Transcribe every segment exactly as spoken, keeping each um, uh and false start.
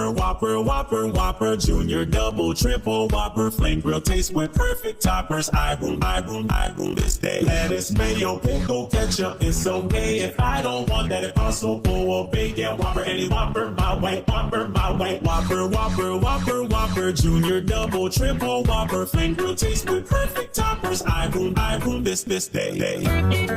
Whopper, Whopper, Whopper, Whopper, Junior, Double, Triple, Whopper, Flame Grill taste with perfect toppers. I boom, I boom, I boom this day. Lettuce, mayo, pickle, ketchup, it's okay. If I don't want that, it also full of bacon. Whopper, any Whopper, my way, Whopper, my way. Whopper, Whopper, Whopper, Whopper, Junior, Double, Triple, Whopper, Flame Grill taste with perfect toppers. I boom, I boom this this day. day.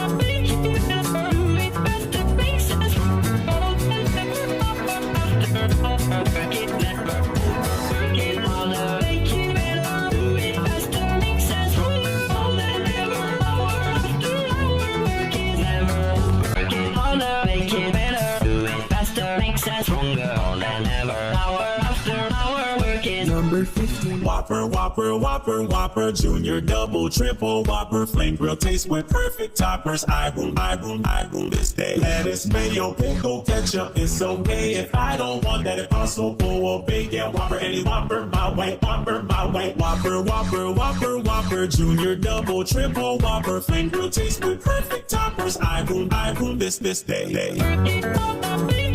Number fifteen. Whopper, Whopper, Whopper, Whopper, Junior, Double, Triple, Whopper, Flame Grill taste with perfect toppers. I boom, I boom, I boom this day. Lettuce, mayo, pickle, ketchup, it's okay. If I don't want that, it also full of bacon. Whopper, any Whopper, my way, Whopper, my way. Whopper, Whopper, Whopper, Whopper, Junior, Double, Triple, Whopper, Flame Grill taste with perfect toppers. I boom, I boom this this day. day.